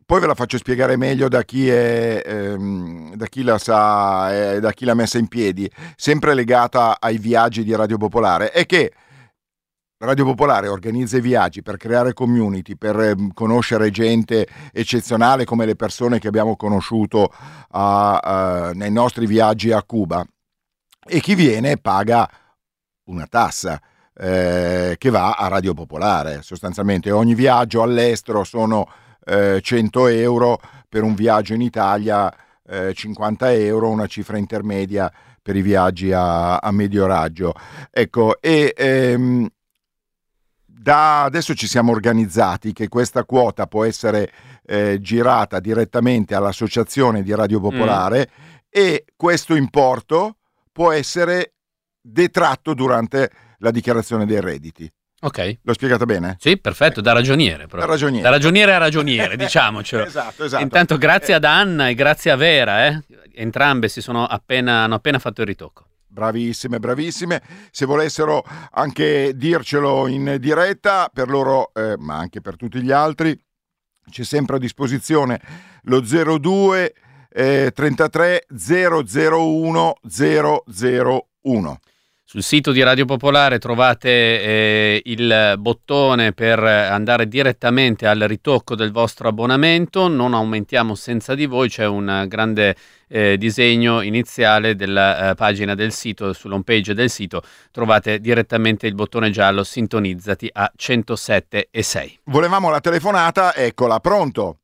poi ve la faccio spiegare meglio da chi è, ehm, da chi la sa, eh, da chi l'ha messa in piedi, sempre legata ai viaggi di Radio Popolare, è che Radio Popolare organizza i viaggi per creare community, per eh, conoscere gente eccezionale come le persone che abbiamo conosciuto a, a, nei nostri viaggi a Cuba, e chi viene paga una tassa eh, che va a Radio Popolare. Sostanzialmente ogni viaggio all'estero sono eh, cento euro, per un viaggio in Italia eh, cinquanta euro, una cifra intermedia per i viaggi a, a medio raggio. Ecco, e ehm, da adesso ci siamo organizzati che questa quota può essere eh, girata direttamente all'associazione di Radio Popolare mm. e questo importo può essere detratto durante la dichiarazione dei redditi. Ok. L'ho spiegata bene? Sì, perfetto, da ragioniere. Da ragioniere. Da ragioniere a ragioniere, diciamocelo. Esatto, esatto. Intanto grazie ad Anna e grazie a Vera, eh? Entrambe si sono appena, hanno appena fatto il ritocco. Bravissime, bravissime. Se volessero anche dircelo in diretta, per loro, eh, ma anche per tutti gli altri, c'è sempre a disposizione lo zero due eh, trentatré zero zero uno zero zero uno. Sul sito di Radio Popolare trovate eh, il bottone per andare direttamente al ritocco del vostro abbonamento. Non aumentiamo senza di voi, c'è un grande eh, disegno iniziale della eh, pagina del sito, sull'home page del sito trovate direttamente il bottone giallo sintonizzati a centosette e sei. Volevamo la telefonata, eccola, pronto?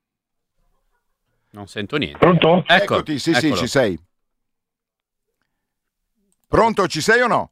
Non sento niente. Pronto? Ecco, Eccoti, sì, eccolo. sì, ci sei. Pronto, ci sei o no?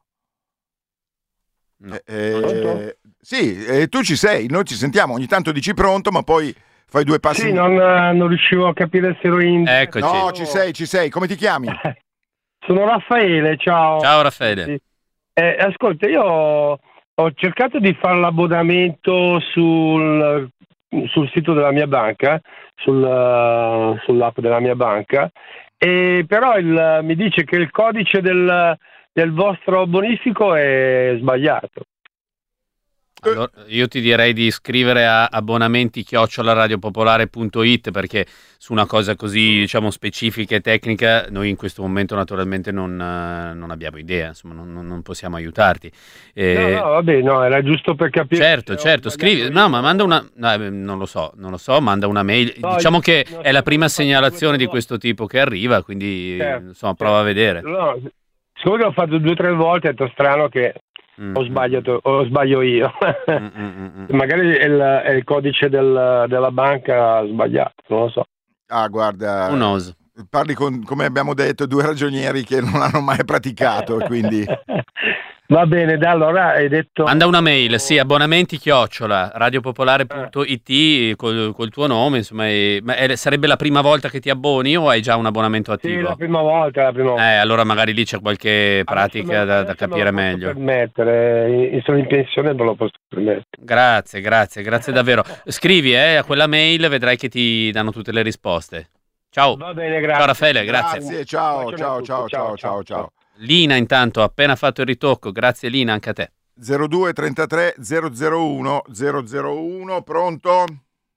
No. Eh, Pronto? sì, eh, tu ci sei, noi ci sentiamo, ogni tanto dici pronto, ma poi fai due passi. Sì, non, non riuscivo a capire se ero in... Eccoci. No, ci sei, ci sei, come ti chiami? Sono Raffaele, ciao. Ciao Raffaele. Sì. Eh, ascolta, io ho cercato di fare l'abbonamento sul, sul sito della mia banca, sul, sull'app della mia banca, e però il, mi dice che il codice del, del vostro bonifico è sbagliato. Allora, io ti direi di iscrivere a abbonamenti chiocciola radiopopolare punto it, perché su una cosa così, diciamo, specifica e tecnica noi in questo momento naturalmente non, non abbiamo idea, insomma non, non possiamo aiutarti. Eh, No, no, vabbè, no, era giusto per capire. certo, se ho certo, sbagliato scrivi, io. no, ma manda una, no, eh, non lo so, non lo so, manda una mail, No, diciamo io- che no, è la prima ho fatto segnalazione di due o tre questo tipo che arriva, quindi Certo, insomma prova a vedere. No, siccome che l'ho fatto due o tre volte, è detto strano che Mm, ho sbagliato, o sbaglio io. mm, mm, mm, mm. Magari è il, è il codice del, della banca sbagliato, non lo so. Ah, guarda, Who knows? parli con, come abbiamo detto, due ragionieri che non hanno mai praticato, quindi... Va bene, da allora hai detto... Manda una mail, sì, abbonamenti chiocciola radiopopolare punto it col, col tuo nome, insomma, e, ma è- sarebbe la prima volta che ti abboni o hai già un abbonamento Sì, attivo? la prima volta, la prima volta. Eh, allora magari lì c'è qualche pratica Adesso me- da, da adesso me capire lo posso meglio. permettere, io sono in pensione, me lo posso permettere. Grazie, grazie, grazie davvero. Scrivi eh, a quella mail, vedrai che ti danno tutte le risposte. Ciao. Va bene, grazie. Ciao Raffaele, grazie. Grazie, ciao, Bacione a ciao, tutti, ciao, ciao, ciao, ciao. Lina intanto ha appena fatto il ritocco, grazie Lina anche a te. zero due trentatré zero zero uno zero zero uno, pronto?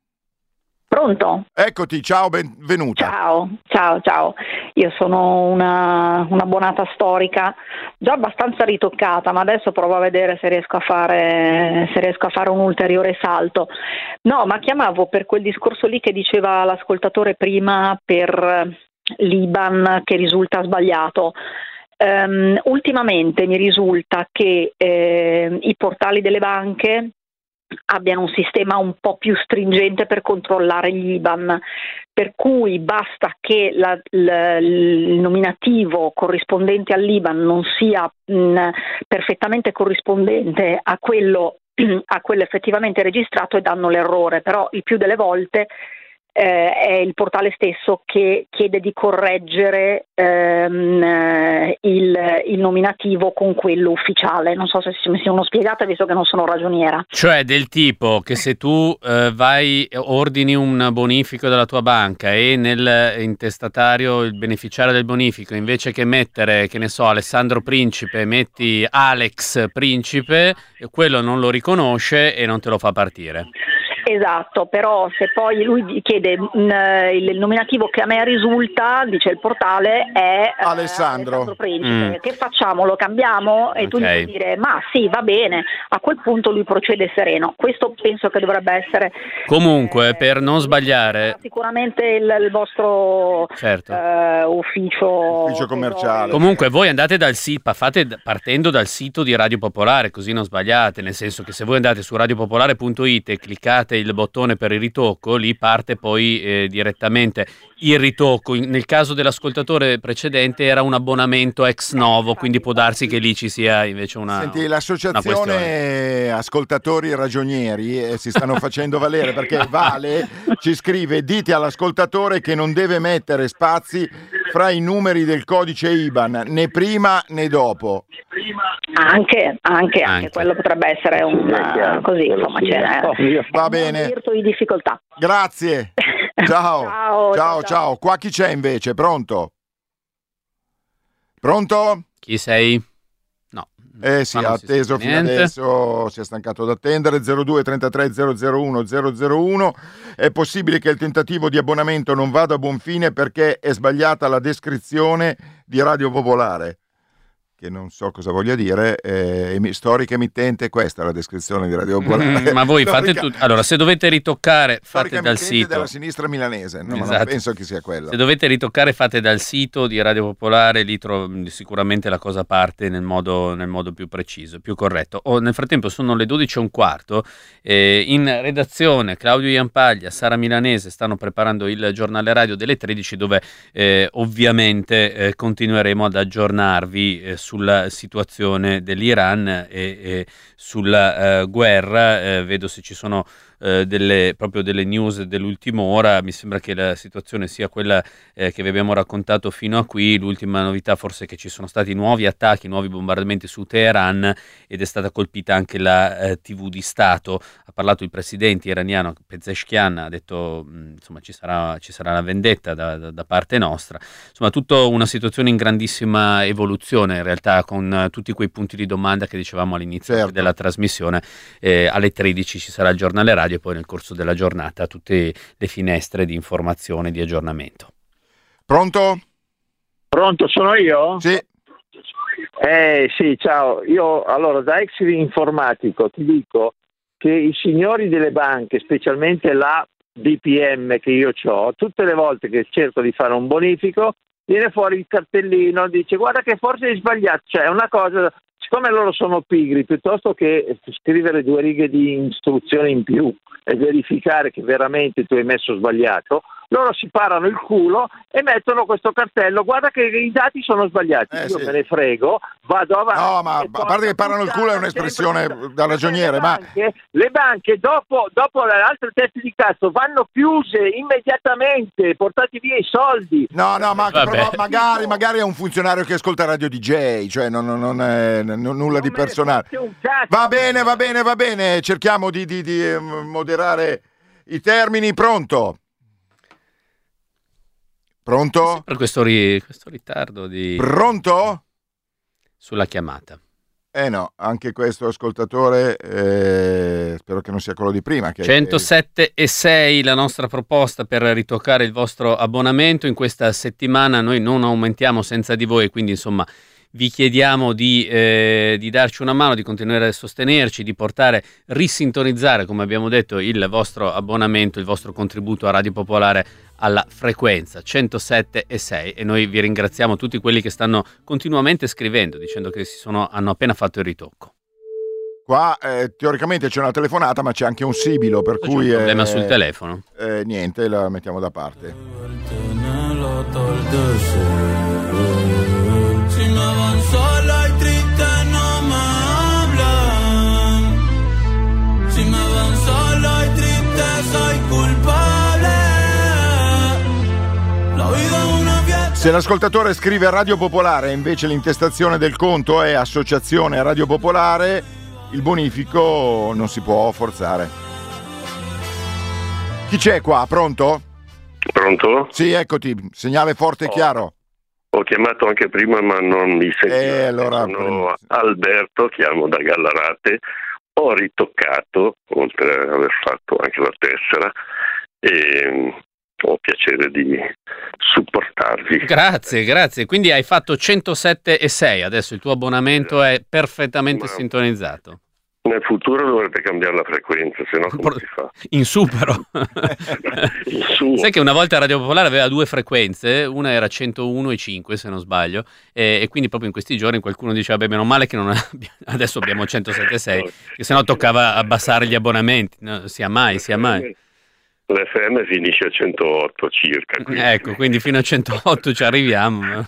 Pronto? Eccoti, ciao, benvenuta. Ciao, ciao, ciao. Io sono una, un'abbonata storica, già abbastanza ritoccata, ma adesso provo a vedere se riesco a fare, se riesco a fare un ulteriore salto. No, ma chiamavo per quel discorso lì che diceva l'ascoltatore prima per l'I B A N che risulta sbagliato. Um, ultimamente mi risulta che eh, i portali delle banche abbiano un sistema un po' più stringente per controllare gli I B A N, per cui basta che la, la, il nominativo corrispondente all'I B A N non sia mh, perfettamente corrispondente a quello, a quello effettivamente registrato e danno l'errore, però il più delle volte eh, è il portale stesso che chiede di correggere ehm, il, il nominativo con quello ufficiale. Non so se mi sono spiegata, visto che non sono ragioniera. Cioè del tipo che se tu eh, vai, ordini un bonifico dalla tua banca e nel intestatario, il beneficiario del bonifico, invece che mettere, che ne so, Alessandro Principe, metti Alex Principe, quello non lo riconosce e non te lo fa partire. Esatto, però se poi lui chiede mh, il, il nominativo che a me risulta, dice il portale, è eh, Alessandro. Alessandro Principe. Mm. Che facciamo? Lo cambiamo? E tu gli Ok. puoi dire ma sì, va bene. A quel punto lui procede sereno. Questo penso che dovrebbe essere Comunque, eh, per non sbagliare, sicuramente il, il vostro certo. eh, ufficio, Ufficio commerciale. Comunque voi andate dal sito, fate partendo dal sito di Radio Popolare, così non sbagliate, nel senso che se voi andate su radiopopolare punto it e cliccate il bottone per il ritocco, lì parte poi eh, direttamente il ritocco. In- nel caso dell'ascoltatore precedente era un abbonamento ex novo, quindi può darsi che lì ci sia invece una Senti, una questione. l'associazione Ascoltatori Ragionieri eh, si stanno facendo valere, perché Vale ci scrive: dite all'ascoltatore che non deve mettere spazi fra i numeri del codice I B A N, né prima né dopo. Anche, anche, anche, Anche. quello potrebbe essere un eh, così, insomma, c'è Va un bene. virtuo di difficoltà. Grazie. Ciao. Ciao, ciao, ciao. Qua chi c'è invece? Pronto? Pronto? Chi sei? No. Eh sì, Qua ha non si atteso sente fino niente. adesso, si è stancato d'attendere. zero due trentatré zero zero uno zero zero uno. È possibile che il tentativo di abbonamento non vada a buon fine perché è sbagliata la descrizione di Radio Popolare, che non so cosa voglia dire. Eh, emi- storica emittente, questa è la descrizione di Radio Popolare. Mm, ma voi fate Storica- tutto. Allora, se dovete ritoccare, storica fate dal emittente sito. della sinistra milanese. No, ma non Esatto. penso che sia quella. Se dovete ritoccare, fate dal sito di Radio Popolare, lì tro- sicuramente la cosa parte nel modo, nel modo più preciso, più corretto. Oh, nel frattempo sono le dodici e un quarto, eh, in redazione Claudio Iampaglia, Sara Milanese stanno preparando il giornale radio delle tredici, dove eh, ovviamente eh, continueremo ad aggiornarvi eh, sulla situazione dell'Iran e, e sulla eh, guerra. Eh, vedo se ci sono eh, delle, proprio delle news dell'ultima ora. Mi sembra che la situazione sia quella eh, che vi abbiamo raccontato fino a qui. L'ultima novità forse è che ci sono stati nuovi attacchi, nuovi bombardamenti su Teheran, ed è stata colpita anche la eh, tivù di Stato. Ha parlato il presidente iraniano Pezeshkian, ha detto mh, insomma ci sarà, ci sarà una vendetta da, da, da parte nostra. Insomma, tutta una situazione in grandissima evoluzione in realtà, con eh, tutti quei punti di domanda che dicevamo all'inizio Certo. della trasmissione. Eh, alle tredici ci sarà il giornale radio e poi nel corso della giornata tutte le finestre di informazione, di aggiornamento. Pronto? Pronto, sono io? Sì. Eh sì, ciao. Io allora da ex informatico ti dico che i signori delle banche, specialmente la B P M che io ho, tutte le volte che cerco di fare un bonifico viene fuori il cartellino, dice guarda che forse hai sbagliato, cioè è una cosa, siccome loro sono pigri, piuttosto che scrivere due righe di istruzione in più e verificare che veramente tu hai messo sbagliato, loro si parano il culo e mettono questo cartello, guarda che i dati sono sbagliati. Eh, Io sì. me ne frego, vado avanti. No, ma e a parte che parlano il culo è un'espressione sempre- da ragioniere, le ma banche, le banche dopo, dopo le altre teste di cazzo vanno chiuse immediatamente, portati via i soldi. no, no, ma Vabbè. però magari, magari è un funzionario che ascolta Radio D J, cioè non, non- non è n- nulla di Non me ne personale. fotte un cazzo. Va bene, va bene, va bene, cerchiamo di, di- di, eh, moderare i termini. Pronto? Pronto? Per questo, ri- questo ritardo di, Pronto? sulla chiamata. Eh no, anche questo ascoltatore, eh, spero che non sia quello di prima. Che, centosette e sei la nostra proposta per ritoccare il vostro abbonamento. In questa settimana noi non aumentiamo senza di voi, quindi insomma vi chiediamo di, eh, di darci una mano, di continuare a sostenerci, di portare, risintonizzare, come abbiamo detto, il vostro abbonamento, il vostro contributo a Radio Popolare alla frequenza centosette e sei, e noi vi ringraziamo tutti quelli che stanno continuamente scrivendo dicendo che si sono, hanno appena fatto il ritocco. Qua eh, teoricamente c'è una telefonata, ma c'è anche un sibilo, per C'è cui un problema eh, sul telefono. eh, niente, la mettiamo da parte. Si me van sola y triste no me hablan. Si me van sola y triste soy culpable. La vida es una fiesta. Se l'ascoltatore scrive Radio Popolare e invece l'intestazione del conto è Associazione Radio Popolare, il bonifico non si può forzare. Chi c'è qua? Pronto? Pronto? Sì, eccoti, segnale forte e Oh. chiaro. Ho chiamato anche prima ma non mi sentiva. Eh, allora Sono Alberto, chiamo da Gallarate. ho ritoccato, oltre ad aver fatto anche la tessera, e ho piacere di supportarvi. Grazie, grazie. Quindi hai fatto centosette e sei, adesso il tuo abbonamento è perfettamente Ma sintonizzato. nel futuro dovrete cambiare la frequenza, se no come si fa? In su però. In su. Sai che una volta Radio Popolare aveva due frequenze, una era centouno e cinque se non sbaglio, e, e quindi proprio in questi giorni qualcuno diceva beh meno male che non abbi- adesso abbiamo centosette e sei, che se no toccava abbassare gli abbonamenti, no, sia mai, sia mai. L'F M finisce a centootto circa. Quindi. Ecco, quindi fino a centootto ci arriviamo. ma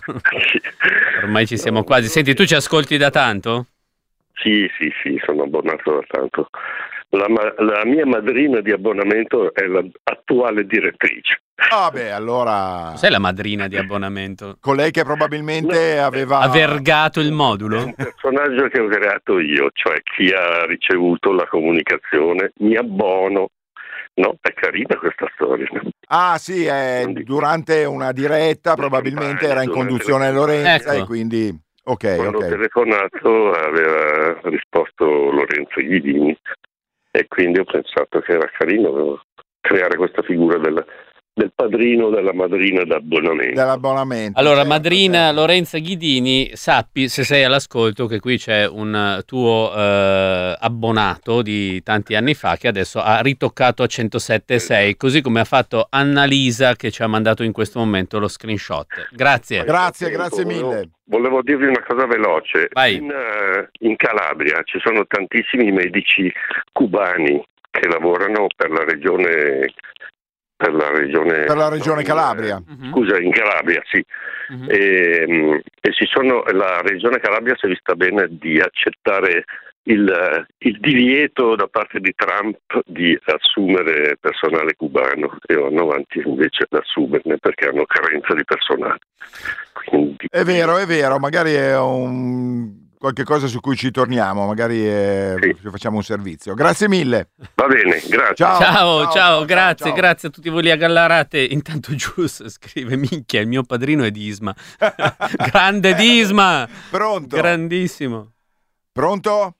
Ormai ci siamo quasi. Senti, tu ci ascolti da tanto? Sì, sì, sì, sono abbonato da tanto. La, ma- la mia madrina di abbonamento è l'attuale direttrice. Ah beh, allora... Sei la madrina di abbonamento? Colei che probabilmente aveva... Ha vergato il modulo? È un personaggio che ho creato io, cioè chi ha ricevuto la comunicazione, mi abbono. No, è carina questa storia. Ah sì, eh, durante una diretta probabilmente era in conduzione Lorenza Ecco. e quindi... Ok, Quando ho ok. telefonato aveva risposto Lorenzo Ghidini e quindi ho pensato che era carino creare questa figura del, del padrino, della madrina d'abbonamento. Dell'abbonamento. Allora, certo, madrina certo. Lorenza Ghidini, sappi, se sei all'ascolto, che qui c'è un tuo eh, abbonato di tanti anni fa che adesso ha ritoccato a centosette e sei, così come ha fatto Annalisa che ci ha mandato in questo momento lo screenshot. Grazie. Grazie, grazie Volevo- mille. Volevo dirvi una cosa veloce. Vai. In, eh, in Calabria ci sono tantissimi medici cubani che lavorano per la regione per la regione, Per la regione no, Calabria. Mhm. Scusa, in Calabria, sì. Mhm. E, mm, e si sono, la regione Calabria si è vista bene di accettare il, il divieto da parte di Trump di assumere personale cubano e vanno avanti invece ad assumerne perché hanno carenza di personale. Quindi, È vero, è vero, magari è un... qualche cosa su cui ci torniamo, magari eh, Sì. ci facciamo un servizio. Grazie mille. va bene, grazie. Ciao. Ciao, ciao, ciao, ciao, grazie, ciao. grazie a tutti voi lì a Gallarate. Intanto Gius scrive, minchia, il mio padrino è Disma. Grande Disma! Pronto? Grandissimo. Pronto?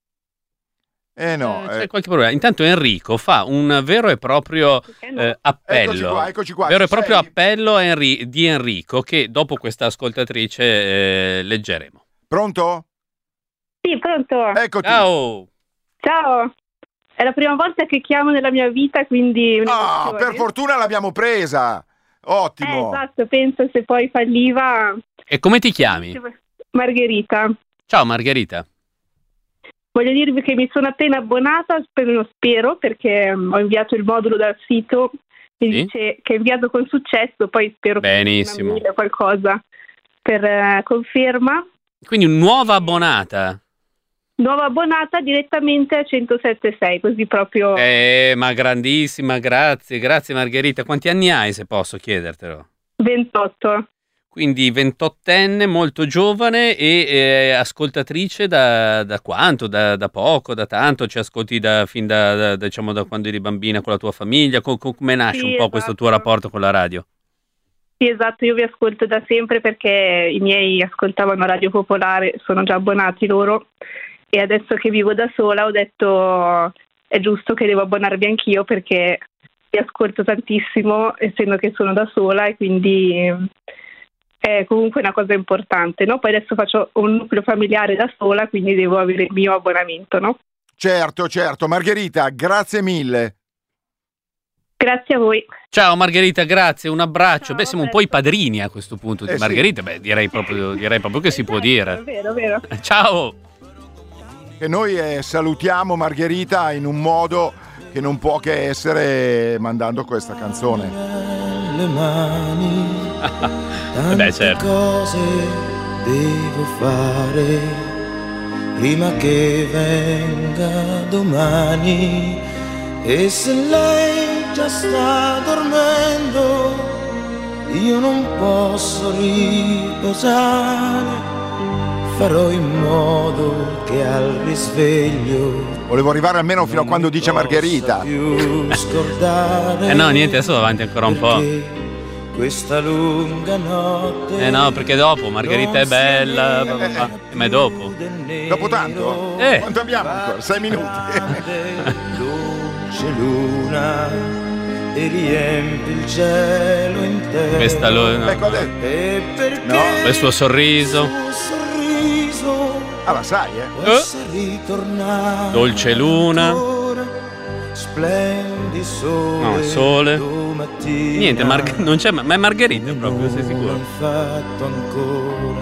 Eh no. Eh, c'è eh, qualche problema. Intanto Enrico fa un vero e proprio eh, appello. Eccoci qua, eccoci qua. Vero e Ci proprio sei? appello a Enri- di Enrico che dopo questa ascoltatrice eh, leggeremo. Pronto? Sì, pronto. Eccoti. Ciao! Ciao. È la prima volta che chiamo nella mia vita, quindi... Ah, un'emozione. per fortuna l'abbiamo presa. Eh, Ottimo. esatto, penso se poi falliva... E come ti chiami? Margherita. Ciao Margherita. Voglio dirvi che mi sono appena abbonata, spero, spero perché um, ho inviato il modulo dal sito, mi Sì? dice che è inviato con successo, poi spero Benissimo. che mi qualcosa per eh, conferma. Quindi nuova abbonata. Nuova abbonata direttamente a centosette e sei, così proprio... Eh, ma grandissima, grazie, grazie Margherita. Quanti anni hai, se posso chiedertelo? ventotto. Quindi ventottenne, molto giovane e eh, ascoltatrice da, da quanto? Da, da poco, da tanto? Ci ascolti da, fin da, da, diciamo, da quando eri bambina con la tua famiglia? Co- co- come nasce Sì, un po' questo esatto. tuo rapporto con la radio? Sì, esatto, io vi ascolto da sempre perché i miei ascoltavano Radio Popolare, sono già abbonati loro e adesso che vivo da sola ho detto è giusto che devo abbonarvi anch'io perché vi ascolto tantissimo essendo che sono da sola e quindi è comunque una cosa importante, no? Poi adesso faccio un nucleo familiare da sola, quindi devo avere il mio abbonamento, no? Certo, certo. Margherita, grazie mille. Grazie a voi. Ciao Margherita, grazie, un abbraccio. Ciao, Beh, siamo un a po' i presto. padrini a questo punto di Eh sì. Margherita. Beh, direi proprio, direi proprio che si può È dire. vero, è vero. Ciao! E noi eh, salutiamo Margherita in un modo che non può che essere mandando questa canzone. Le mani, Eh beh, certo. cose devo fare prima che venga domani e se lei già sta dormendo io non posso riposare, farò in modo che al risveglio Volevo arrivare almeno fino a non quando mi dice possa Margherita. più scordare. Eh no, niente, adesso va avanti ancora un po'. Perché questa lunga notte. Eh no, perché dopo Margherita è bella, ma è dopo. Dopo tanto? Eh. Quanto abbiamo ancora? Sei minuti. Dolce luna e riempi il cielo intero. Questa luna. Ecco adesso. E perché No, il suo sorriso. il suo sorriso Ah, la sai, eh? possa ritornare Dolce luna. ancora. Splendi sole. No, sole. domattina. Niente, Mar- non c'è, ma è Margherita proprio, sei sicuro? Non fatto ancora.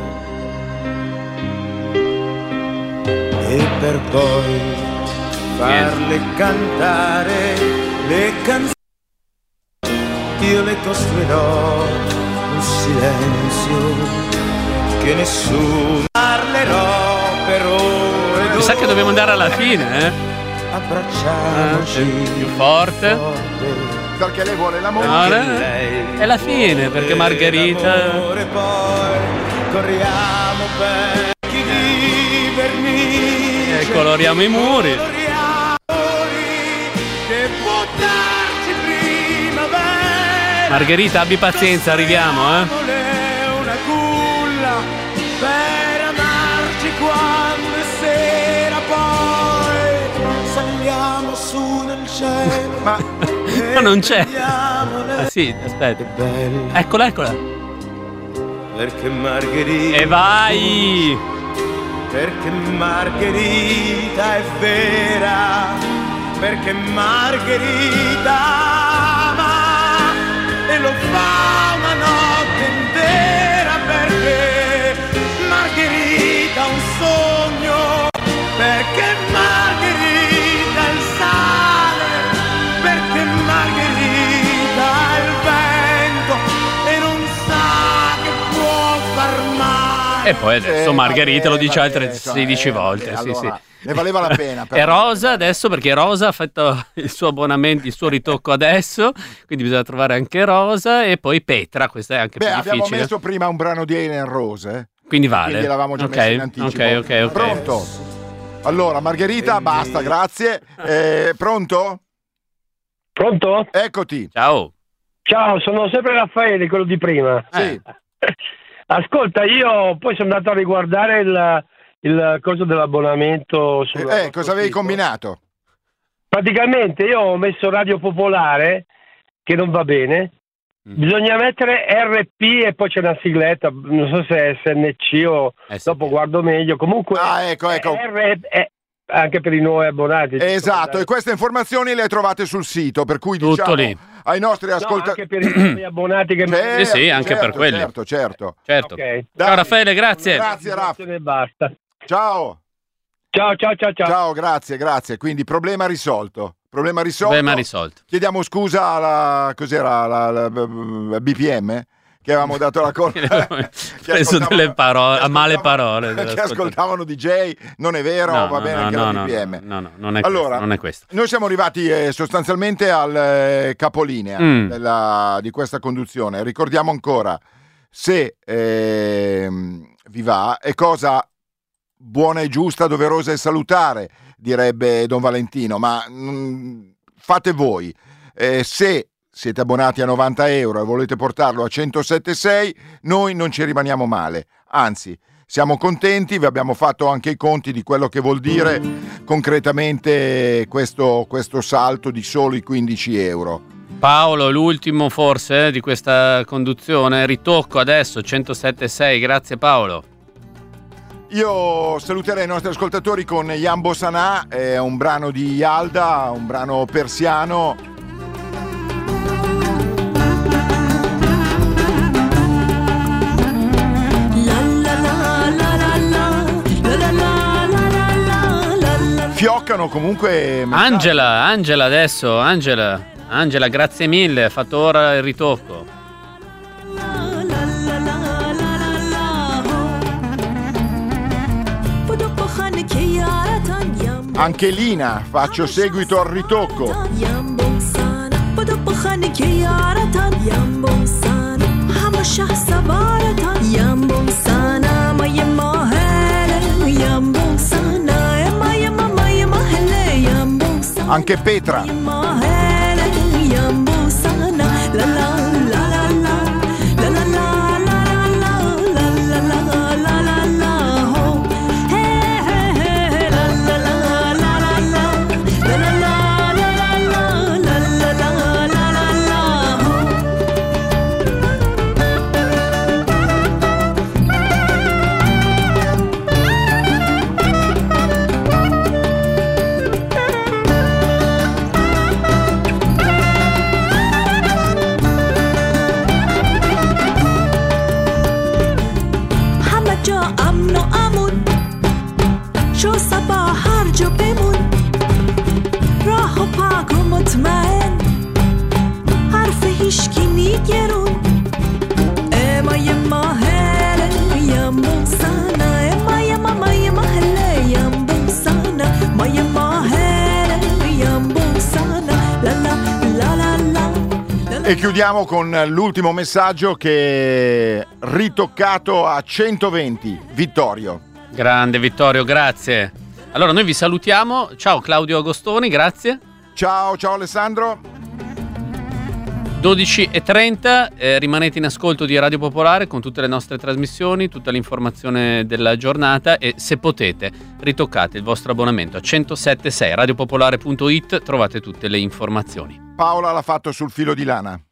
E per poi farle cantare le canzoni, io le costruirò un silenzio che nessuno parlerò per ore. Mi sa che dobbiamo andare alla fine, eh? Abbracciamoci Ah, più forte. Perché lei vuole l'amore. No, no, è la fine, perché Margherita. L'amore, poi corriamo per chi di vernice. E coloriamo i muri. Che può darci primavera. Margherita, abbi pazienza, arriviamo, eh? Una culla per amarci quando è sera, poi saliamo su nel cielo. Ma Ma non c'è. Ah, sì, aspetta. Eccola, eccola. Perché Margherita. E vai! Perché Margherita è vera. Perché Margherita ama e lo fa una notte intera. Perché Margherita ha un sogno. Perché Margherita è il sale. Perché Margherita è il vento e non sa che può far male. E poi adesso Eh, Margherita lo vabbè, dice altre vabbè, sedici eh, volte. eh, Sì, allora, sì. ne valeva la pena. E Rosa adesso, perché Rosa ha fatto il suo abbonamento, il suo ritocco adesso, quindi bisogna trovare anche Rosa. E poi Petra, questa è anche Beh, più abbiamo difficile. messo prima un brano di Alien Rose, eh? Quindi vale. Quindi l'avevamo già Ok, messo in anticipo. ok, ok, ok. Pronto? Allora, Margherita, basta, grazie. Eh, pronto? Pronto? Eccoti. Ciao. Ciao, sono sempre Raffaele, quello di prima. Sì. Ascolta, io poi sono andato a riguardare il, il coso dell'abbonamento. sul Eh, cosa vostro avevi sito. combinato? Praticamente io ho messo Radio Popolare, che non va bene. Mm. Bisogna mettere R P e poi c'è una sigletta, non so se è S N C o Eh, sì. dopo guardo meglio. Comunque Ah, ecco, ecco. R è anche per i nuovi abbonati. Esatto, e queste informazioni le trovate sul sito, per cui Tutto diciamo lì. ai nostri No, ascoltatori. anche per i nuovi abbonati che Certo, Sì, sì, anche certo, per quelli. Certo, certo. Certo. Ok. Dai. Ciao Raffaele, grazie. Grazie, Raff. E basta. Ciao. Ciao, ciao, ciao, ciao. Ciao, grazie, grazie. Quindi problema risolto. Problema risolto. Problema risolto. Chiediamo scusa alla cos'era la, la- la B P M che avevamo dato la colpa. Preso delle parole, a male parole. Che ascoltavano D J, non è vero, No, va no, bene no, anche no, la no, B P M. no, no, non è Allora, questo, non è questo. Noi siamo arrivati eh, sostanzialmente al eh, capolinea Mm. della- di questa conduzione. Ricordiamo ancora, se ehm, vi va, è cosa buona e giusta, doverosa e salutare, direbbe Don Valentino, ma mm, fate voi. Eh, se siete abbonati a novanta euro e volete portarlo a centosette virgola sei, noi non ci rimaniamo male, anzi siamo contenti, vi abbiamo fatto anche i conti di quello che vuol dire concretamente questo, questo salto di soli quindici euro. Paolo, l'ultimo forse eh, di questa conduzione, ritocco adesso centosette virgola sei, grazie Paolo. Io saluterei i nostri ascoltatori con Yambo Sanà, è un brano di Yalda, un brano persiano. Fioccano comunque. Angela, Angela adesso, Angela, Angela, grazie mille, ha fatto ora il ritocco. Anche Lina, faccio seguito al ritocco. Anche Petra. quiero. Ema yema hele yambo sana. Ema yema mayema hele yambo sana. Mayema hele yambo sana. La la la la la. E chiudiamo con l'ultimo messaggio che è ritoccato a centoventi. Vittorio. Grande Vittorio, grazie. Allora noi vi salutiamo. Ciao Claudio Agostoni, grazie. Ciao, ciao Alessandro. dodici e trenta, eh, rimanete in ascolto di Radio Popolare con tutte le nostre trasmissioni, tutta l'informazione della giornata e se potete ritoccate il vostro abbonamento a centosette virgola sei radiopopolare punto it, trovate tutte le informazioni. Paola l'ha fatto sul filo di lana.